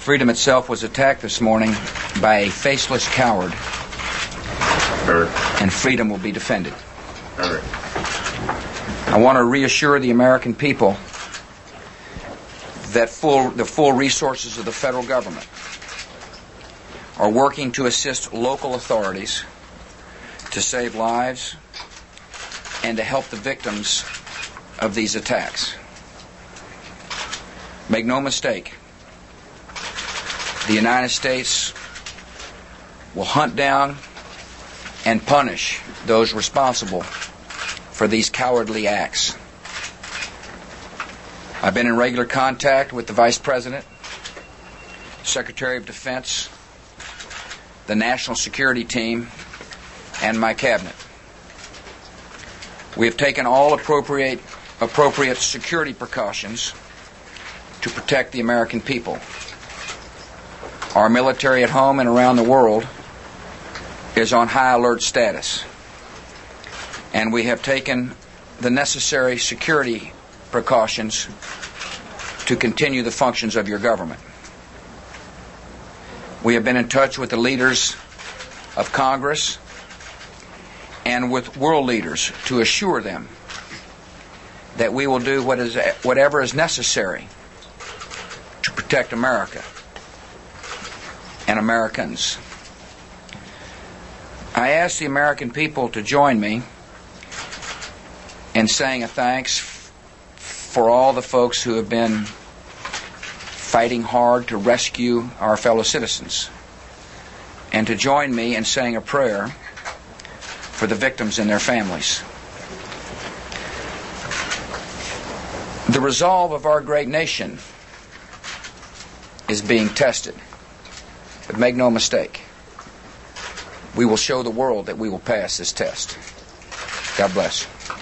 Freedom itself was attacked this morning by a faceless coward, and freedom will be defended. I want to reassure the American people that the full resources of the federal government are working to assist local authorities to save lives and to help the victims of these attacks. Make no mistake, the United States will hunt down and punish those responsible for these cowardly acts. I've been in regular contact with the Vice President, Secretary of Defense, the National Security Team, and my Cabinet. We have taken all appropriate security precautions to protect the American people. Our military at home and around the world is on high alert status, and we have taken the necessary security precautions to continue the functions of your government. We have been in touch with the leaders of Congress and with world leaders to assure them that we will do whatever is necessary to protect America and Americans. I ask the American people to join me in saying a thanks for all the folks who have been fighting hard to rescue our fellow citizens, and to join me in saying a prayer for the victims and their families. The resolve of our great nation is being tested. But make no mistake, we will show the world that we will pass this test. God bless.